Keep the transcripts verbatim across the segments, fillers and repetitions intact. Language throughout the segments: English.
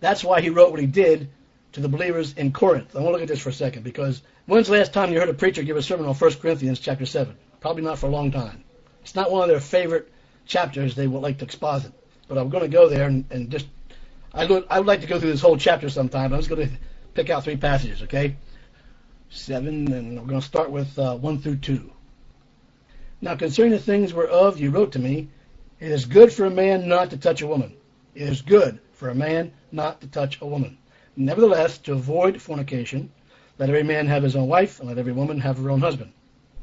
That's why he wrote what he did to the believers in Corinth. I want to look at this for a second, because when's the last time you heard a preacher give a sermon on First Corinthians chapter seven? Probably not for a long time. It's not one of their favorite chapters they would like to exposit. But I'm going to go there and, and just, I would, I would like to go through this whole chapter sometime, but I'm just going to pick out three passages, okay? Seven, and we're going to start with uh, one through two. Now, concerning the things whereof you wrote to me, it is good for a man not to touch a woman. It is good for a man not to touch a woman. Nevertheless, to avoid fornication, let every man have his own wife, and let every woman have her own husband.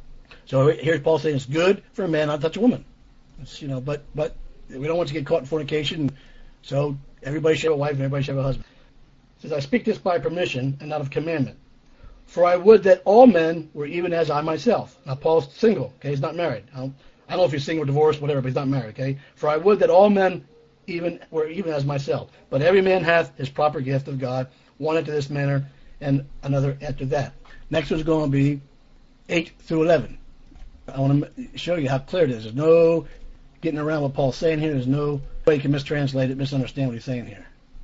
So here's Paul saying it's good for a man not to touch a woman. It's, you know, but but we don't want to get caught in fornication, so everybody should have a wife and everybody should have a husband. It says, I speak this by permission and not of commandment. For I would that all men were even as I myself. Now Paul's single, okay, he's not married. I don't, I don't know if he's single or divorced, whatever, but he's not married, okay? For I would that all men even were even as myself. But every man hath his proper gift of God, one after this manner, and another after that. Next one's going to be eight through eleven. I want to show you how clear it is. There's no getting around what Paul's saying here. There's no way you can mistranslate it, misunderstand what he's saying here.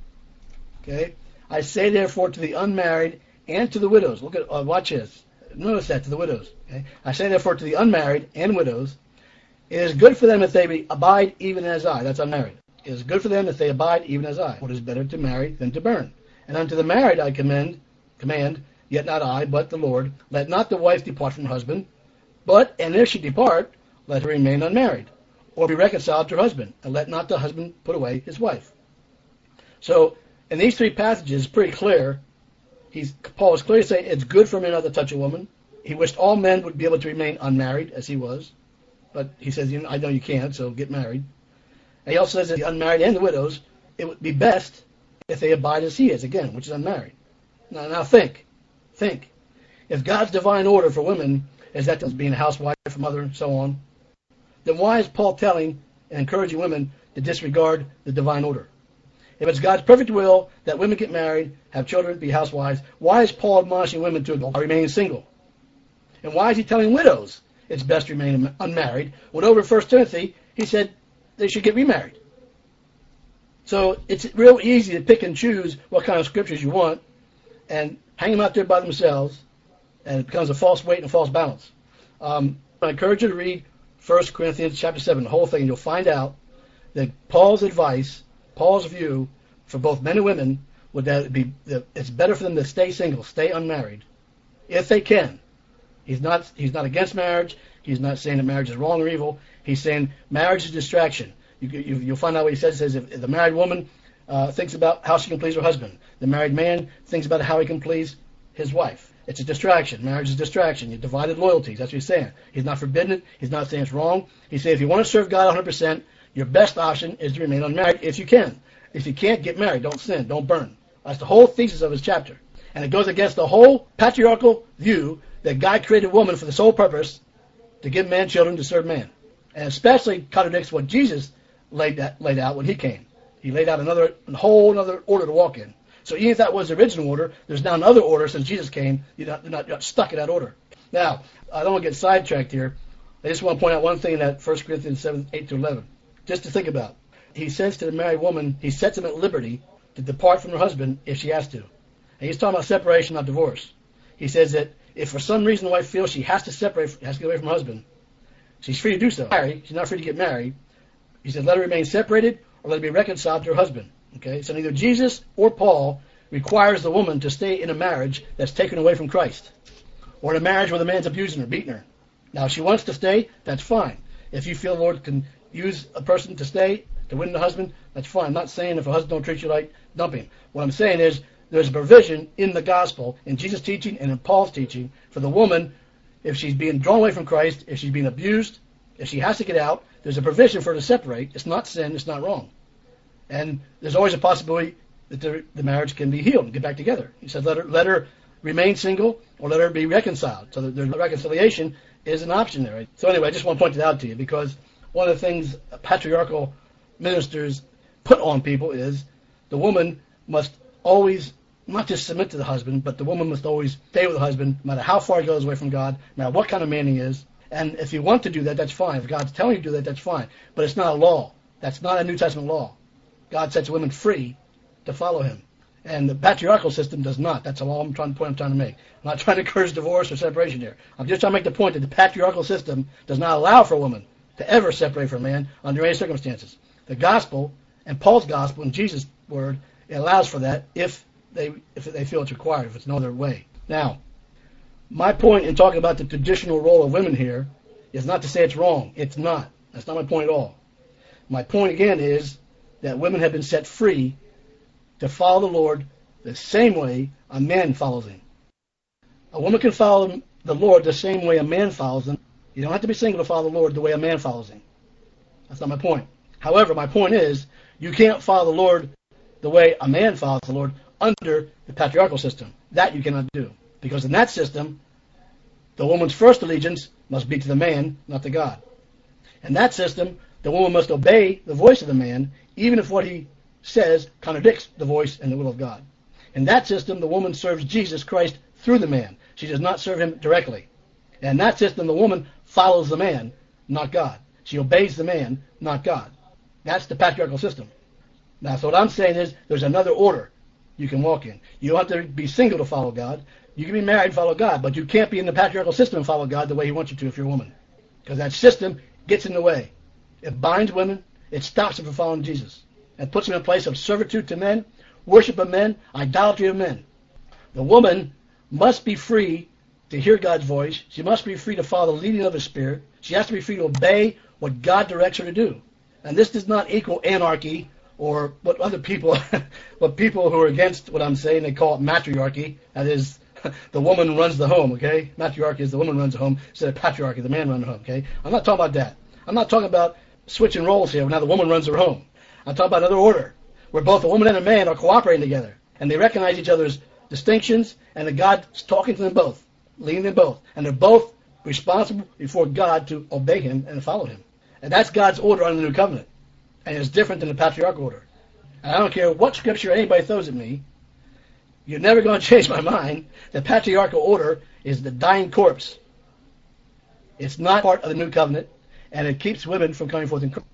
Okay? I say therefore to the unmarried and to the widows. Look at, uh, watch this. Notice that, to the widows. Okay? I say therefore to the unmarried and widows, it is good for them if they be, abide even as I. That's unmarried. It is good for them if they abide even as I. For it is better to marry than to burn. And unto the married I commend, command, yet not I, but the Lord, let not the wife depart from her husband, but, and if she depart, let her remain unmarried, or be reconciled to her husband, and let not the husband put away his wife. So, in these three passages, it's pretty clear. He's, Paul is clearly saying it's good for a man not to touch a woman. He wished all men would be able to remain unmarried, as he was. But he says, you know, I know you can't, so get married. And he also says that the unmarried and the widows, it would be best if they abide as he is, again, which is unmarried. Now, now think. Think. If God's divine order for women is that as being a housewife, a mother, and so on, then why is Paul telling and encouraging women to disregard the divine order? If it's God's perfect will that women get married, have children, be housewives, why is Paul admonishing women to remain single? And why is he telling widows it's best to remain unmarried, when over in First Timothy he said they should get remarried? So it's real easy to pick and choose what kind of scriptures you want and hang them out there by themselves, and it becomes a false weight and a false balance. Um, I encourage you to read First Corinthians chapter seven, the whole thing, and you'll find out that Paul's advice, Paul's view for both men and women, would that it be that it's better for them to stay single, stay unmarried, if they can. He's not he's not against marriage. He's not saying that marriage is wrong or evil. He's saying marriage is a distraction. You, you, you'll find out what he says. He says if, if the married woman uh, thinks about how she can please her husband, the married man thinks about how he can please his wife. It's a distraction. Marriage is a distraction. You divided loyalties. That's what he's saying. He's not forbidding it. He's not saying it's wrong. He's saying if you want to serve God one hundred percent, your best option is to remain unmarried if you can. If you can't, get married. Don't sin. Don't burn. That's the whole thesis of his chapter. And it goes against the whole patriarchal view that God created woman for the sole purpose to give man children to serve man. And especially contradicts what Jesus laid, that, laid out when he came. He laid out another a whole another order to walk in. So even if that was the original order, there's now another order since Jesus came. You're not, you're not, you're not stuck in that order. Now, I don't want to get sidetracked here. I just want to point out one thing in that First Corinthians seven, eight to eleven. Just to think about. He says to the married woman, he sets them at liberty to depart from her husband if she has to. And he's talking about separation, not divorce. He says that if for some reason the wife feels she has to separate, has to get away from her husband, she's free to do so. She's not free to get married. He said let her remain separated or let her be reconciled to her husband. Okay, so neither Jesus or Paul requires the woman to stay in a marriage that's taken away from Christ, or in a marriage where the man's abusing her, beating her. Now, if she wants to stay, that's fine. If you feel the Lord can use a person to stay, to win the husband, that's fine. I'm not saying if a husband don't treat you right, dump him. What I'm saying is there's a provision in the gospel, in Jesus' teaching and in Paul's teaching, for the woman, if she's being drawn away from Christ, if she's being abused, if she has to get out, there's a provision for her to separate. It's not sin, it's not wrong. And there's always a possibility that the, the marriage can be healed and get back together. He said let her, let her remain single or let her be reconciled. So the, the reconciliation is an option there. Right? So anyway, I just want to point it out to you because one of the things patriarchal ministers put on people is the woman must always not just submit to the husband, but the woman must always stay with the husband, no matter how far he goes away from God, no matter what kind of man he is. And if you want to do that, that's fine. If God's telling you to do that, that's fine. But it's not a law. That's not a New Testament law. God sets women free to follow him. And the patriarchal system does not. That's all I'm trying, the point I'm trying to make. I'm not trying to encourage divorce or separation here. I'm just trying to make the point that the patriarchal system does not allow for a woman to ever separate from a man under any circumstances. The gospel, and Paul's gospel and Jesus' word, it allows for that if they if they feel it's required, if it's no other way. Now, my point in talking about the traditional role of women here is not to say it's wrong. It's not. That's not my point at all. My point again is that women have been set free to follow the Lord the same way a man follows him. A woman can follow the Lord the same way a man follows him. You don't have to be single to follow the Lord the way a man follows him. That's not my point. However, my point is, you can't follow the Lord the way a man follows the Lord under the patriarchal system. That you cannot do. Because in that system, the woman's first allegiance must be to the man, not to God. In that system, the woman must obey the voice of the man, even if what he says contradicts the voice and the will of God. In that system, the woman serves Jesus Christ through the man. She does not serve him directly. And in that system, the woman follows the man, not God. She obeys the man, not God. That's the patriarchal system. Now, so what I'm saying is there's another order you can walk in. You don't have to be single to follow God. You can be married and follow God, but you can't be in the patriarchal system and follow God the way he wants you to if you're a woman. Because that system gets in the way. It binds women. It stops them from following Jesus. And puts them in a place of servitude to men, worship of men, idolatry of men. The woman must be free to hear God's voice. She must be free to follow the leading of the Spirit. She has to be free to obey what God directs her to do. And this does not equal anarchy or what other people, what people who are against what I'm saying, they call it matriarchy. That is, the woman runs the home, okay? Matriarchy is the woman runs the home instead of patriarchy, the man runs the home, okay? I'm not talking about that. I'm not talking about switching roles here, now the woman runs her home. I'm talking about another order, where both a woman and a man are cooperating together, and they recognize each other's distinctions, and that God's talking to them both, leading them both, and they're both responsible before God to obey him and follow him. And that's God's order under the new covenant, and it's different than the patriarchal order. And I don't care what scripture anybody throws at me, you're never going to change my mind. The patriarchal order is the dying corpse. It's not part of the new covenant, and it keeps women from coming forth in Christ.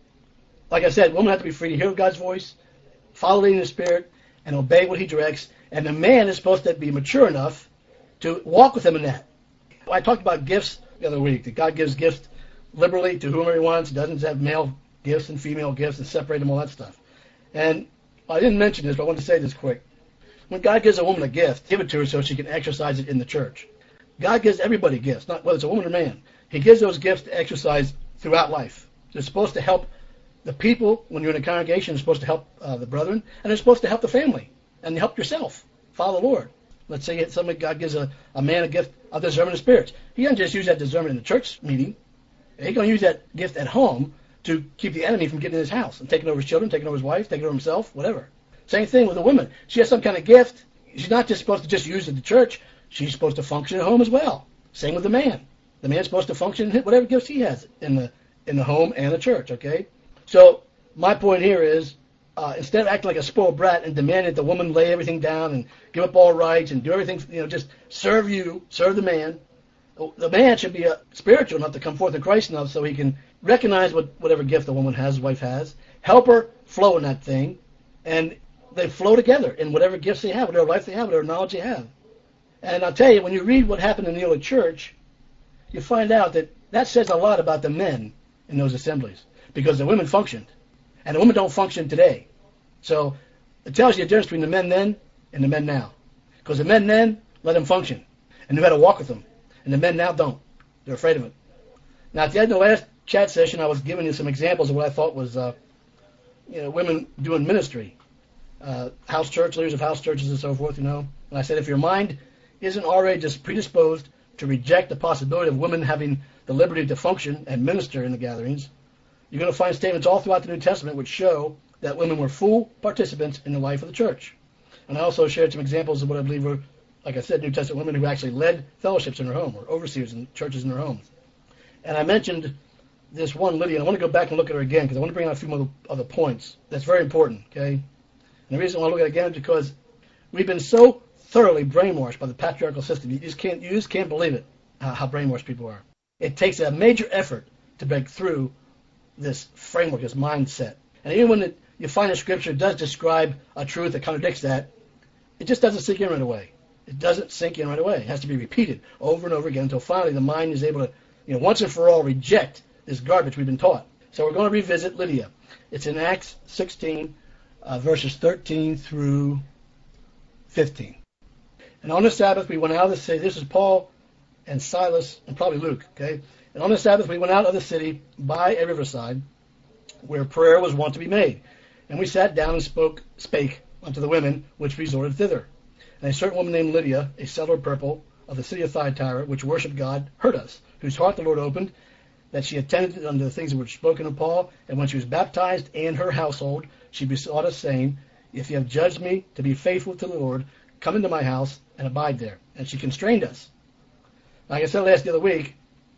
Like I said, women have to be free to hear God's voice, follow leading the Spirit, and obey what he directs. And the man is supposed to be mature enough to walk with him in that. I talked about gifts the other week, that God gives gifts liberally to whomever he wants. He doesn't have male gifts and female gifts and separate them, all that stuff. And I didn't mention this, but I want to say this quick. When God gives a woman a gift, give it to her so she can exercise it in the church. God gives everybody gifts, not whether it's a woman or man. He gives those gifts to exercise throughout life. They're supposed to help the people when you're in a congregation. They're supposed to help uh, the brethren, and they're supposed to help the family and help yourself. Follow the Lord. Let's say somebody, God gives a, a man a gift of discernment of spirits. He doesn't just use that discernment in the church meeting. He's going to use that gift at home to keep the enemy from getting in his house and taking over his children, taking over his wife, taking over himself, whatever. Same thing with a woman. She has some kind of gift. She's not just supposed to just use it in the church. She's supposed to function at home as well. Same with the man. The man's supposed to function in whatever gifts he has in the in the home and the church, okay? So my point here is, uh, instead of acting like a spoiled brat and demanding that the woman lay everything down and give up all rights and do everything, you know, just serve you, serve the man, the man should be uh, spiritual enough to come forth in Christ enough so he can recognize what whatever gift the woman has, wife has, help her flow in that thing, and they flow together in whatever gifts they have, whatever life they have, whatever knowledge they have. And I'll tell you, when you read what happened in the early church, you find out that that says a lot about the men in those assemblies, because the women functioned, and the women don't function today. So it tells you the difference between the men then and the men now. Because the men then let them function, and knew how to walk with them, and the men now don't. They're afraid of it. Now, at the end of the last chat session, I was giving you some examples of what I thought was, uh, you know, women doing ministry. Uh, house church, leaders of house churches and so forth, you know. And I said, if your mind isn't already just predisposed to reject the possibility of women having the liberty to function and minister in the gatherings, you're going to find statements all throughout the New Testament which show that women were full participants in the life of the church. And I also shared some examples of what I believe were, like I said, New Testament women who actually led fellowships in their home, or overseers in churches in their homes. And I mentioned this one Lydia, and I want to go back and look at her again because I want to bring out a few more other points. That's very important, okay? And the reason I want to look at it again is because we've been so thoroughly brainwashed by the patriarchal system. You just can't, you just can't believe it, how, how brainwashed people are. It takes a major effort to break through this framework, this mindset. And even when it, you find a scripture does describe a truth that contradicts that, it just doesn't sink in right away. It doesn't sink in right away. It has to be repeated over and over again until finally the mind is able to, you know, once and for all reject this garbage we've been taught. So we're going to revisit Lydia. It's in Acts sixteen, uh, verses thirteen through fifteen. And on the Sabbath we went out of the city. This is Paul and Silas and probably Luke, okay? And on the Sabbath we went out of the city by a riverside where prayer was wont to be made. And we sat down and spoke, spake unto the women which resorted thither. And a certain woman named Lydia, a seller of purple, of the city of Thyatira, which worshipped God, heard us, whose heart the Lord opened, that she attended unto the things that were spoken of Paul. And when she was baptized and her household, she besought us, saying, If ye have judged me to be faithful to the Lord, come into my house and abide there. And she constrained us. Like I said last the other week,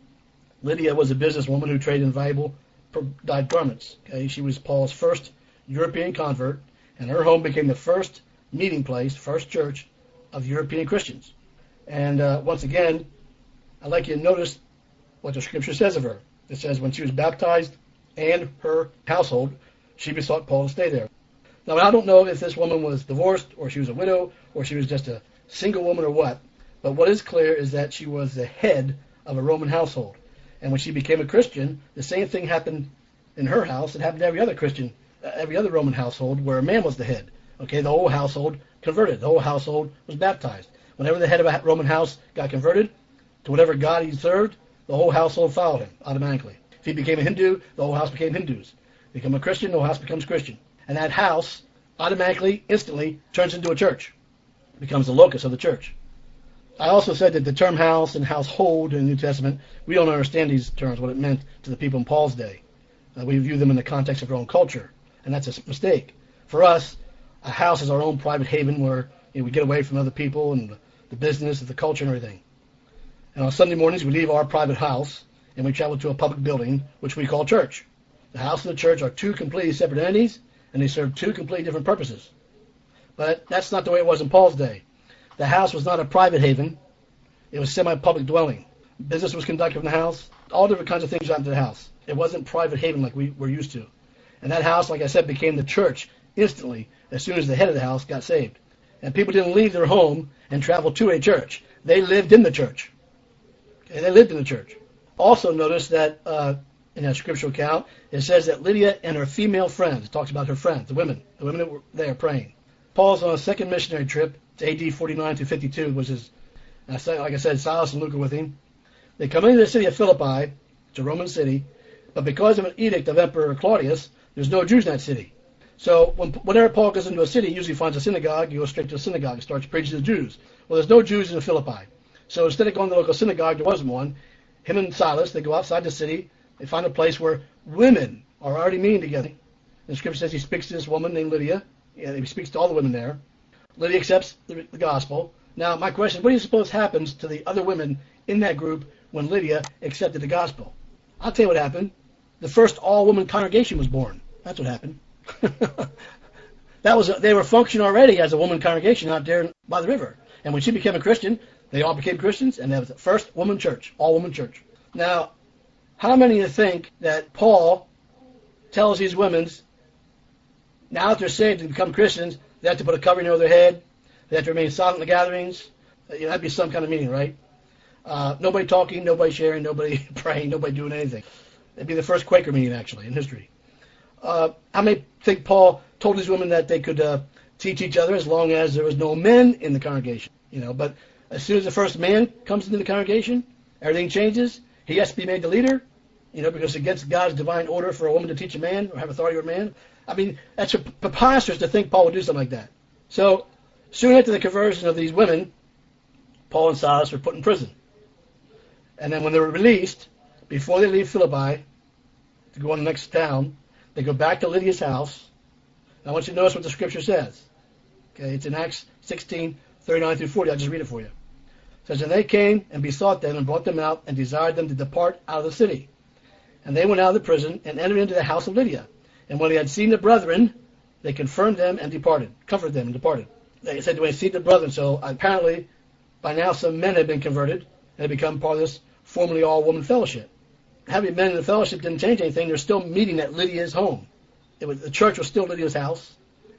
Lydia was a businesswoman who traded in valuable dyed garments. Okay? She was Paul's first European convert, and her home became the first meeting place, first church of European Christians. And uh, once again, I'd like you to notice what the scripture says of her. It says, when she was baptized and her household, she besought Paul to stay there. Now, I don't know if this woman was divorced, or she was a widow, or she was just a single woman, or what. But what is clear is that she was the head of a Roman household. And when she became a Christian, the same thing happened in her house. It happened to every other Christian, every other Roman household where a man was the head. Okay, the whole household converted. The whole household was baptized. Whenever the head of a Roman house got converted to whatever god he served, the whole household followed him automatically. If he became a Hindu, the whole house became Hindus. Become a Christian, the whole house becomes Christian. And that house automatically, instantly turns into a church. It becomes the locus of the church. I also said that the term house and household in the New Testament, we don't understand these terms, what it meant to the people in Paul's day. Uh, we view them in the context of our own culture, and that's a mistake. For us, a house is our own private haven where, you know, we get away from other people and the, the business and the culture and everything. And on Sunday mornings, we leave our private house and we travel to a public building, which we call church. The house and the church are two completely separate entities, and they serve two completely different purposes. But that's not the way it was in Paul's day. The house was not a private haven. It was semi-public dwelling. Business was conducted in the house. All different kinds of things happened to the house. It wasn't private haven like we were used to. And that house, like I said, became the church instantly as soon as the head of the house got saved. And people didn't leave their home and travel to a church. They lived in the church. Okay, they lived in the church. Also notice that uh, in that scriptural account, it says that Lydia and her female friends, it talks about her friends, the women, the women that were there praying. Paul's on a second missionary trip to A D forty-nine to fifty-two, which is, like I said, Silas and Luke are with him. They come into the city of Philippi, it's a Roman city, but because of an edict of Emperor Claudius, there's no Jews in that city. So when, whenever Paul goes into a city, he usually finds a synagogue, he goes straight to the synagogue and starts preaching to the Jews. Well, there's no Jews in Philippi. So instead of going to the local synagogue, there wasn't one. Him and Silas, they go outside the city, they find a place where women are already meeting together. And the scripture says he speaks to this woman named Lydia, and he speaks to all the women there. Lydia accepts the, the gospel. Now, my question is, what do you suppose happens to the other women in that group when Lydia accepted the gospel? I'll tell you what happened. The first all-woman congregation was born. That's what happened. That was a, they were functioning already as a woman congregation out there by the river. And when she became a Christian, they all became Christians, and that was the first woman church, all-woman church. Now, how many of you think that Paul tells these women, now that they're saved and become Christians, they have to put a covering over their head, they have to remain silent in the gatherings? You know, that'd be some kind of meeting, right? Uh, nobody talking, nobody sharing, nobody praying, nobody doing anything. It'd be the first Quaker meeting, actually, in history. Uh, how many think Paul told these women that they could uh, teach each other as long as there was no men in the congregation? You know, but as soon as the first man comes into the congregation, everything changes. He has to be made the leader, you know, because it's against God's divine order for a woman to teach a man or have authority over a man. I mean, that's preposterous to think Paul would do something like that. So soon after the conversion of these women, Paul and Silas were put in prison. And then when they were released, before they leave Philippi to go on the next town, they go back to Lydia's house. And I want you to notice what the scripture says. Okay, it's in Acts sixteen, thirty-nine through forty. I'll just read it for you. It says, and they came and besought them and brought them out and desired them to depart out of the city. And they went out of the prison and entered into the house of Lydia. And when they had seen the brethren, they confirmed them and departed, comforted them and departed. They said, when they see the brethren, so apparently by now some men had been converted and had become part of this formerly all-woman fellowship. Having men in the fellowship didn't change anything. They're still meeting at Lydia's home. It was, the church was still Lydia's house,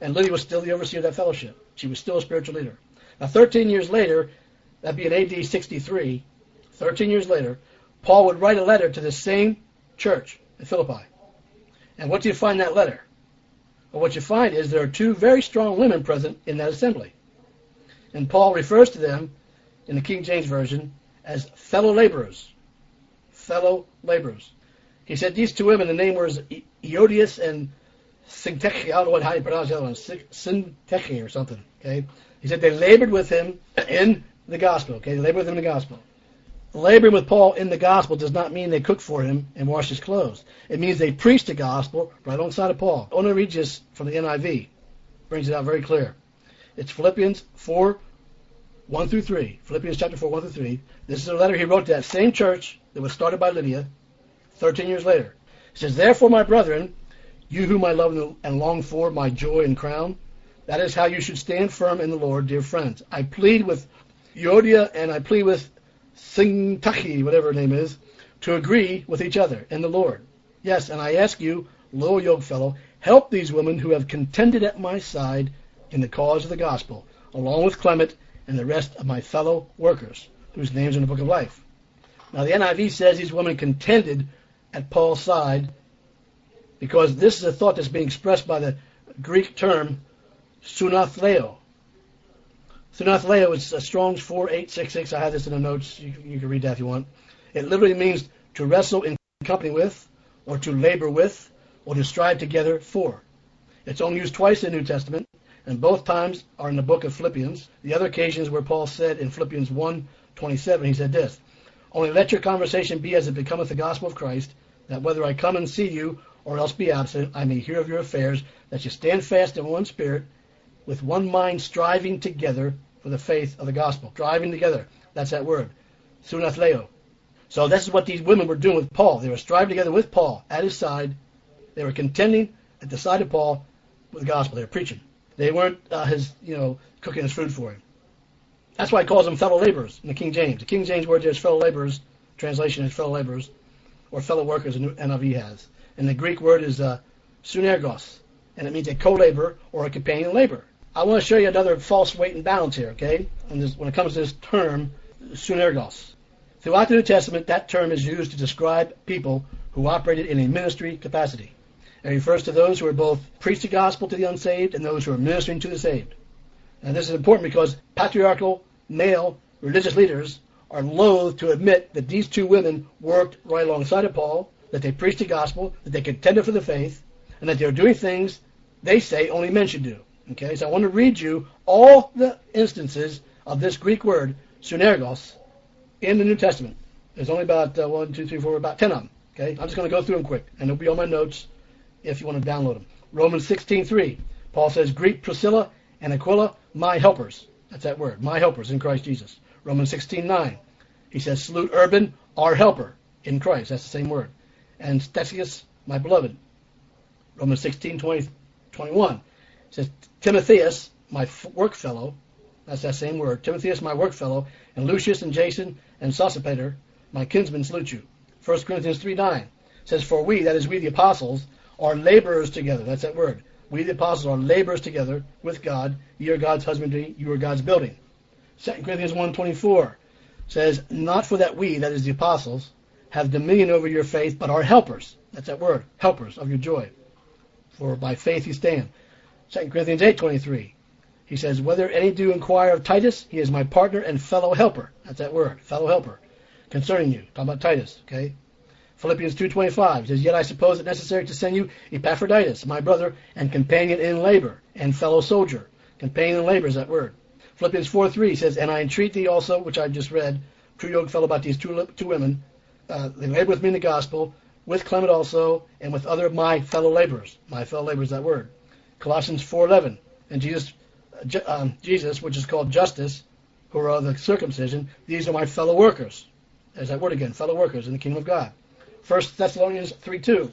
And Lydia was still the overseer of that fellowship. She was still a spiritual leader. Now, thirteen years later, that'd be in A D sixty-three, thirteen years later, Paul would write a letter to the same church in Philippi. And what do you find in that letter? Well, what you find is there are two very strong women present in that assembly. And Paul refers to them, in the King James Version, as fellow laborers. Fellow laborers. He said these two women, the name was Eodias and Syntyche. I don't know how you pronounce the other one. Syntyche or something. Okay. He said they labored with him in the gospel. Okay. They labored with him in the gospel. Laboring with Paul in the gospel does not mean they cooked for him and washed his clothes. It means they preached the gospel right alongside of Paul. I want to read this from the N I V. Brings it out very clear. It's Philippians four, one through three. Philippians chapter four, one through three. This is a letter he wrote to that same church that was started by Lydia thirteen years later. He says, therefore, my brethren, you whom I love and long for, my joy and crown, that is how you should stand firm in the Lord, dear friends. I plead with Euodia and I plead with Syntyche, whatever her name is, to agree with each other in the Lord. Yes, and I ask you, loyal yoke fellow, help these women who have contended at my side in the cause of the gospel, along with Clement and the rest of my fellow workers, whose names are in the book of life. Now the N I V says these women contended at Paul's side because this is a thought that's being expressed by the Greek term sunathleo. Sunathleo is uh, Strong's four eight six six. I have this in the notes. You, you can read that if you want. It literally means to wrestle in company with, or to labor with, or to strive together for. It's only used twice in the New Testament, and both times are in the book of Philippians. The other occasions where Paul said in Philippians one twenty-seven, he said this, only let your conversation be as it becometh the gospel of Christ, that whether I come and see you or else be absent, I may hear of your affairs, that you stand fast in one spirit, with one mind striving together for the faith of the gospel. Striving together. That's that word. Sunathleo. So this is what these women were doing with Paul. They were striving together with Paul at his side. They were contending at the side of Paul with the gospel. They were preaching. They weren't uh, his, you know, cooking his food for him. That's why he calls them fellow laborers in the King James. The King James word there is fellow laborers. Translation is fellow laborers, or fellow workers, the N I V has. And the Greek word is uh, sunergos, and it means a co-laborer or a companion labor. I want to show you another false weight and balance here, okay? And this, when it comes to this term, sunergos. Throughout the New Testament, that term is used to describe people who operated in a ministry capacity. It refers to those who are both preach the gospel to the unsaved and those who are ministering to the saved. And this is important because patriarchal, male, religious leaders are loath to admit that these two women worked right alongside of Paul, that they preached the gospel, that they contended for the faith, and that they were doing things they say only men should do. Okay, so I want to read you all the instances of this Greek word, sunergos, in the New Testament. There's only about uh, one, two, three, four, about ten of them. Okay, I'm just going to go through them quick, and they'll be on my notes if you want to download them. Romans sixteen three. Paul says, greet Priscilla and Aquila, my helpers. That's that word, my helpers in Christ Jesus. Romans sixteen nine. He says, salute Urban, our helper in Christ. That's the same word. And Stesius, my beloved. Romans sixteen twenty, twenty-one. He says, Timotheus, my work fellow. That's that same word. Timotheus, my work fellow. And Lucius and Jason and Sosipater, my kinsmen, salute you. First Corinthians three nine says, for we, that is we the apostles, are laborers together. That's that word. We the apostles are laborers together with God. You are God's husbandry. You are God's building. Second Corinthians one twenty-four says, not for that we, that is the apostles, have dominion over your faith, but are helpers. That's that word. Helpers of your joy. For by faith you stand. Second Corinthians eight twenty-three. He says, whether any do inquire of Titus, he is my partner and fellow helper. That's that word. Fellow helper. Concerning you. Talking about Titus. Okay. Philippians two twenty-five says, yet I suppose it necessary to send you Epaphroditus, my brother and companion in labor and fellow soldier. Companion in labor is that word. Philippians four three says, and I entreat thee also, which I've just read, true yoke fellow about these two, two women, uh, they labor with me in the gospel, with Clement also, and with other of my fellow laborers. My fellow laborers, that word. Colossians four eleven, and Jesus, uh, um, Jesus, which is called Justus, who are of the circumcision, these are my fellow workers. There's that word again, fellow workers in the kingdom of God. First Thessalonians three two.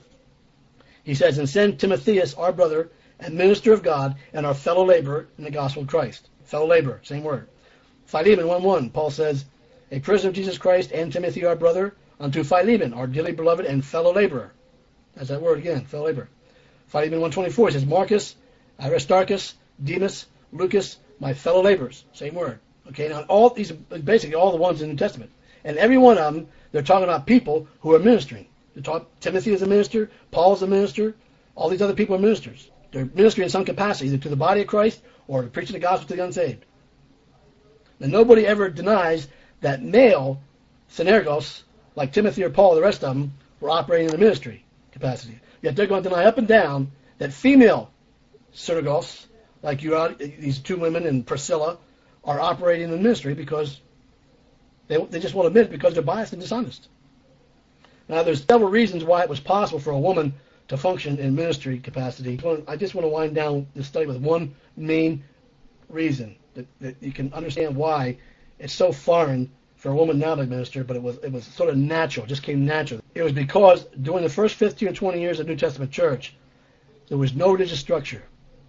He says, and send Timotheus, our brother, and minister of God, and our fellow laborer in the gospel of Christ. Fellow laborer, same word. Philemon one one, Paul says, a prisoner of Jesus Christ, and Timothy, our brother, unto Philemon, our dearly beloved and fellow laborer. That's that word again, fellow laborer. Philemon one twenty-four says, Marcus, Aristarchus, Demas, Lucas, my fellow laborers. Same word. Okay, now all these, basically all the ones in the New Testament. And every one of them, they're talking about people who are ministering. They're talking, Timothy is a minister, Paul is a minister, all these other people are ministers. They're ministering in some capacity, either to the body of Christ or preaching the gospel to the unsaved. And nobody ever denies that male synergos, like Timothy or Paul, the rest of them, were operating in the ministry capacity. Yet they're going to deny up and down that female synergos, like you are, these two women and Priscilla, are operating in the ministry because they, they just won't admit it because they're biased and dishonest. Now, there's several reasons why it was possible for a woman to function in ministry capacity. I just want to wind down this study with one main reason that, that you can understand why it's so foreign for a woman now to minister, but it was it was sort of natural, it just came natural. It was because during the first fifteen or twenty years of the New Testament church, there was no religious structure.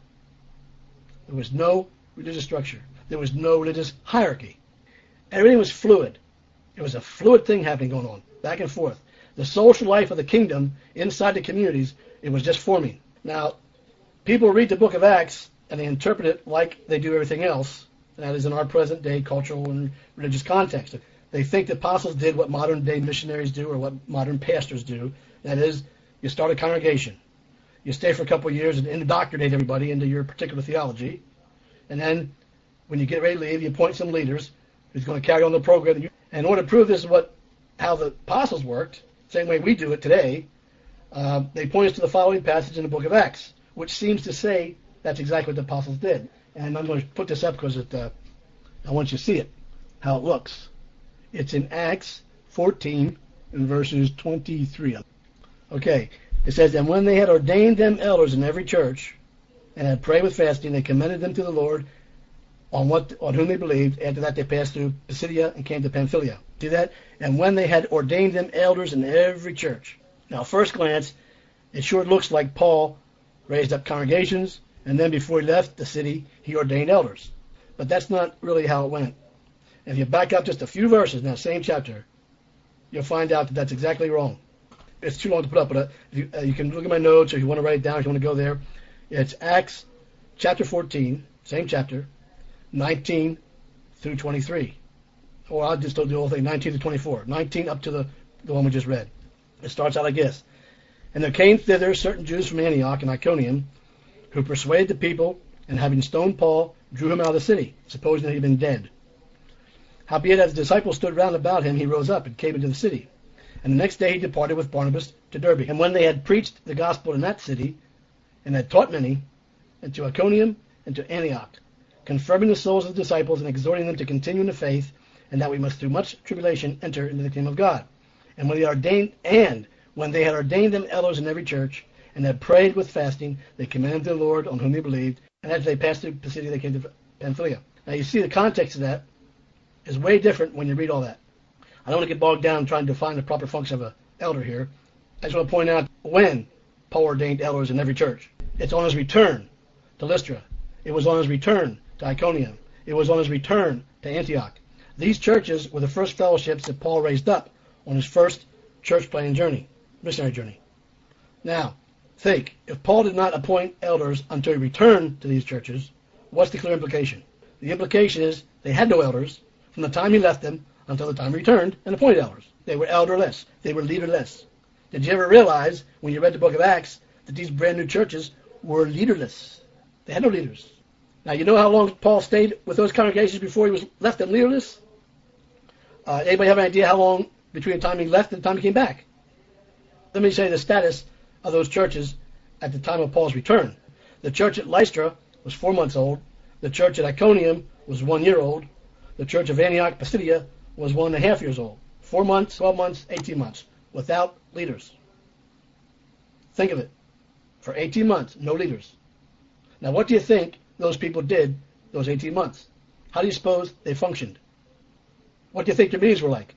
There was no religious structure. There was no religious hierarchy. Everything was fluid. It was a fluid thing happening going on, back and forth. The social life of the kingdom inside the communities, it was just forming. Now, people read the book of Acts and they interpret it like they do everything else. That is in our present day cultural and religious context. They think the apostles did what modern day missionaries do or what modern pastors do. That is, you start a congregation. You stay for a couple of years and indoctrinate everybody into your particular theology. And then when you get ready to leave, you appoint some leaders who's going to carry on the program. And in order to prove this is what how the apostles worked, same way we do it today, uh, they point us to the following passage in the book of Acts, which seems to say that's exactly what the apostles did. And I'm going to put this up because it, uh, I want you to see it, how it looks. It's in Acts fourteen and verses twenty-three. Okay, it says, and when they had ordained them elders in every church, and had prayed with fasting, they commended them to the Lord on what on whom they believed. After that, they passed through Pisidia and came to Pamphylia. See that? And when they had ordained them elders in every church. Now, first glance, it sure looks like Paul raised up congregations, and then before he left the city, he ordained elders. But that's not really how it went. If you back up just a few verses in that same chapter, you'll find out that that's exactly wrong. It's too long to put up, but uh, if you, uh, you can look at my notes, or if you want to write it down, if you want to go there. It's Acts chapter fourteen, same chapter, nineteen through twenty-three. Or I'll just do the whole thing, nineteen to twenty-four. nineteen up to the, the one we just read. It starts out like this. And there came thither certain Jews from Antioch and Iconium, who persuaded the people, and having stoned Paul, drew him out of the city, supposing that he had been dead. Howbeit, as the disciples stood round about him, he rose up and came into the city. And the next day he departed with Barnabas to Derbe. And when they had preached the gospel in that city, and had taught many, and to Iconium and to Antioch, confirming the souls of the disciples and exhorting them to continue in the faith, and that we must through much tribulation enter into the kingdom of God. And when they ordained, and when they had ordained them elders in every church, and had prayed with fasting, they commended the Lord on whom they believed. And as they passed through Pisidia, they came to Pamphylia. Now you see the context of that is way different when you read all that. I don't want to get bogged down trying to define the proper function of an elder here. I just want to point out when Paul ordained elders in every church. It's on his return to Lystra. It was on his return to Iconium. It was on his return to Antioch. These churches were the first fellowships that Paul raised up on his first church planting journey, missionary journey. Now, think, if Paul did not appoint elders until he returned to these churches, what's the clear implication? The implication is they had no elders from the time he left them until the time he returned and appointed elders. They were elderless. They were leaderless. Did you ever realize, when you read the book of Acts, that these brand new churches were leaderless? They had no leaders. Now, you know how long Paul stayed with those congregations before he was left them leaderless? Uh, anybody have an idea how long between the time he left and the time he came back? Let me say the status of those churches at the time of Paul's return. The church at Lystra was four months old. The church at Iconium was one year old. The church of Antioch, Pisidia, was one and a half years old. Four months, twelve months, eighteen months, without leaders. Think of it. For eighteen months, no leaders. Now, what do you think those people did those eighteen months? How do you suppose they functioned? What do you think their meetings were like?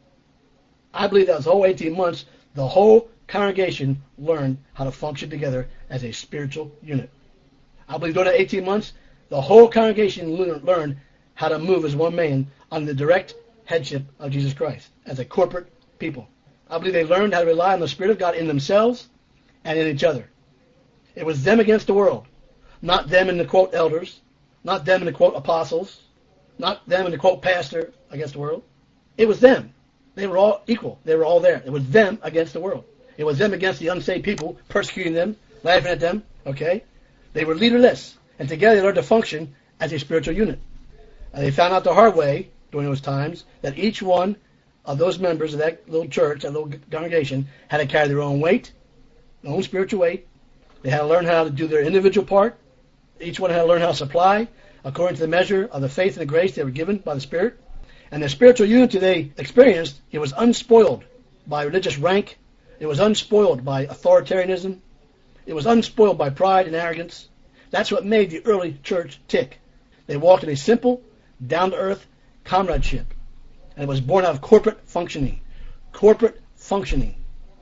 I believe that was the whole eighteen months, the whole congregation learned how to function together as a spiritual unit. I believe during that eighteen months, the whole congregation learned how to move as one man under the direct headship of Jesus Christ, as a corporate people. I believe they learned how to rely on the Spirit of God in themselves and in each other. It was them against the world. Not them in the quote elders, not them in the quote apostles, not them in the quote pastor against the world. It was them. They were all equal. They were all there. It was them against the world. It was them against the unsaved people, persecuting them, laughing at them, okay? They were leaderless, and together they learned to function as a spiritual unit. And they found out the hard way during those times that each one of those members of that little church, that little congregation, had to carry their own weight, their own spiritual weight. They had to learn how to do their individual part. Each one had to learn how to supply according to the measure of the faith and the grace they were given by the Spirit. And the spiritual unity they experienced, it was unspoiled by religious rank. It was unspoiled by authoritarianism. It was unspoiled by pride and arrogance. That's what made the early church tick. They walked in a simple, down-to-earth comradeship. And it was born out of corporate functioning. Corporate functioning.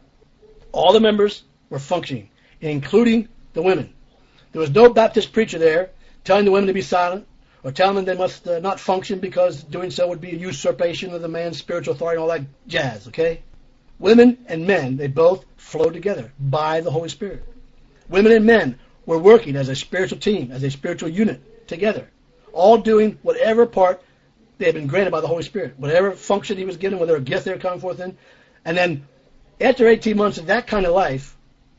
All the members were functioning, including the women. There was no Baptist preacher there telling the women to be silent or telling them they must uh, not function because doing so would be a usurpation of the man's spiritual authority and all that jazz, okay? Women and men, they both flowed together by the Holy Spirit. Women and men were working as a spiritual team, as a spiritual unit together, all doing whatever part they had been granted by the Holy Spirit, whatever function he was given, whatever gift they were coming forth in. And then after eighteen months of that kind of life,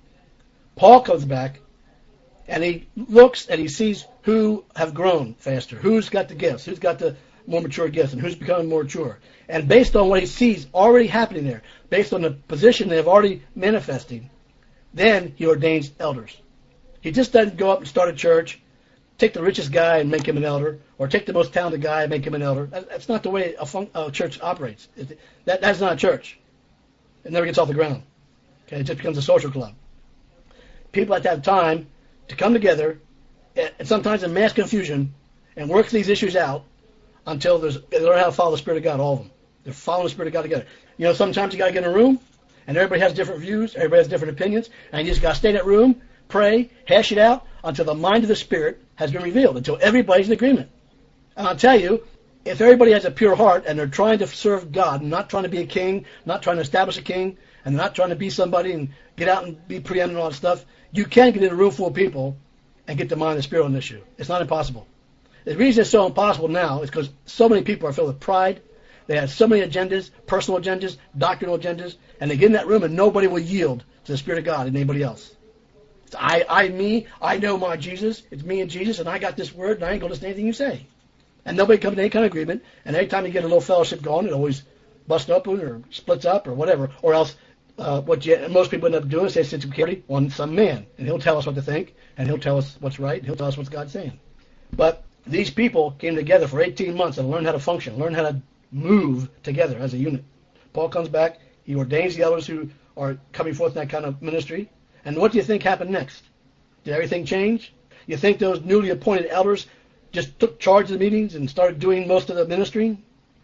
Paul comes back and he looks and he sees who have grown faster, who's got the gifts, who's got the more mature gifts, and who's becoming more mature. And based on what he sees already happening there, based on the position they have already manifesting, then he ordains elders. He just doesn't go up and start a church, take the richest guy and make him an elder, or take the most talented guy and make him an elder. That's not the way a, fun- a church operates. It, that, that's not a church. It never gets off the ground. Okay, it just becomes a social club. People have to have time to come together, and sometimes in mass confusion, and work these issues out until there's, they learn how to follow the Spirit of God, all of them. They're following the Spirit of God together. You know, sometimes you got to get in a room, and everybody has different views, everybody has different opinions, and you just got to stay in that room, pray, hash it out until the mind of the Spirit has been revealed, until everybody's in agreement. And I'll tell you, if everybody has a pure heart and they're trying to serve God, not trying to be a king, not trying to establish a king, and not trying to be somebody and get out and be preeminent and all that stuff, you can get in a room full of people and get the mind of the Spirit on an issue. It's not impossible. The reason it's so impossible now is because so many people are filled with pride. They have so many agendas, personal agendas, doctrinal agendas, and they get in that room and nobody will yield to the Spirit of God and anybody else. It's I, I, me, I know my Jesus. It's me and Jesus, and I got this word, and I ain't going to listen to anything you say. And nobody comes to any kind of agreement, and every time you get a little fellowship going, it always busts open or splits up or whatever, or else uh, what you, most people end up doing is they sit security on some man, and he'll tell us what to think, and he'll tell us what's right, and he'll tell us what God's saying. But these people came together for eighteen months and learned how to function, learned how to move together as a unit. Paul comes back, he ordains the elders who are coming forth in that kind of ministry, and what do you think happened next? Did everything change? You think those newly appointed elders just took charge of the meetings and started doing most of the ministering?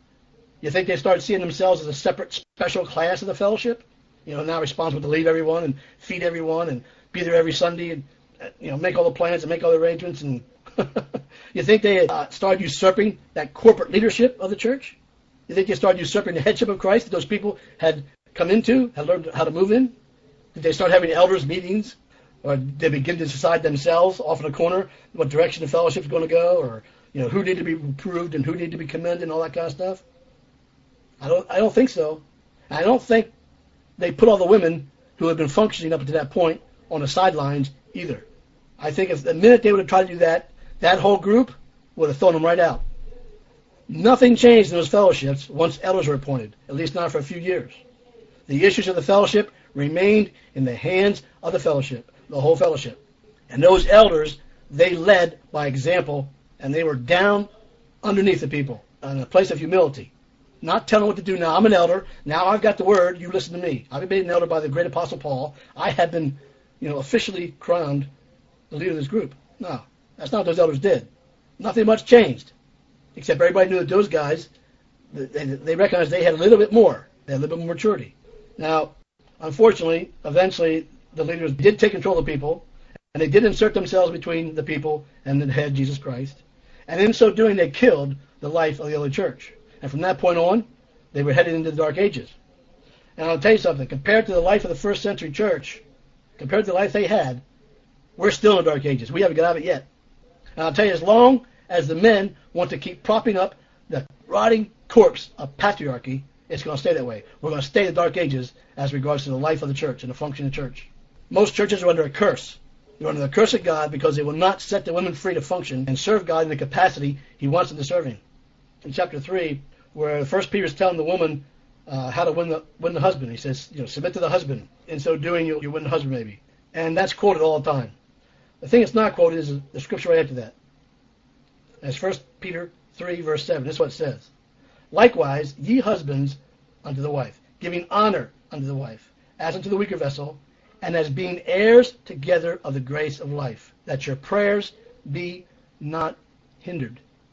You think they started seeing themselves as a separate special class of the fellowship? You know, now responsible to lead everyone and feed everyone and be there every Sunday and, you know, make all the plans and make all the arrangements. And you think they uh, started usurping that corporate leadership of the church? You think they started usurping the headship of Christ that those people had come into, had learned how to move in? Did they start having elders meetings? Or did they begin to decide themselves off in a corner what direction the fellowship is going to go, or you know who needed to be reproved and who needed to be commended and all that kind of stuff? I don't. I don't think so. I don't think they put all the women who had been functioning up to that point on the sidelines either. I think if the minute they would have tried to do that, that whole group would have thrown them right out. Nothing changed in those fellowships once elders were appointed, at least not for a few years. The issues of the fellowship remained in the hands of the fellowship, the whole fellowship. And those elders, they led by example, and they were down underneath the people in a place of humility. Not telling what to do now. I'm an elder. Now I've got the word. You listen to me. I've been made an elder by the great apostle Paul. I have been, you know, officially crowned the leader of this group. No, that's not what those elders did. Nothing much changed, except everybody knew that those guys, they, they recognized they had a little bit more. They had a little bit more maturity. Now, unfortunately, eventually, the leaders did take control of the people, and they did insert themselves between the people and the head, Jesus Christ. And in so doing, they killed the life of the early church. And from that point on, they were headed into the Dark Ages. And I'll tell you something, compared to the life of the first century church, compared to the life they had, We're still in the dark ages. We haven't got out of it yet. And I'll tell you, as long as the men want to keep propping up the rotting corpse of patriarchy, it's going to stay that way. We're going to stay in the dark ages as regards to the life of the church and the function of the church. Most churches are under a curse. They're under the curse of God because they will not set the women free to function and serve God in the capacity He wants them to serve Him. In chapter three, where First Peter is telling the woman uh, how to win the win the husband, he says, you know, submit to the husband. In so doing, you'll, you'll win the husband, maybe. And that's quoted all the time. The thing that's not quoted is the scripture right after that. That's First Peter three, verse seven. That's what it says. Likewise, ye husbands unto the wife, giving honor unto the wife, as unto the weaker vessel, and as being heirs together of the grace of life, that your prayers be not hindered.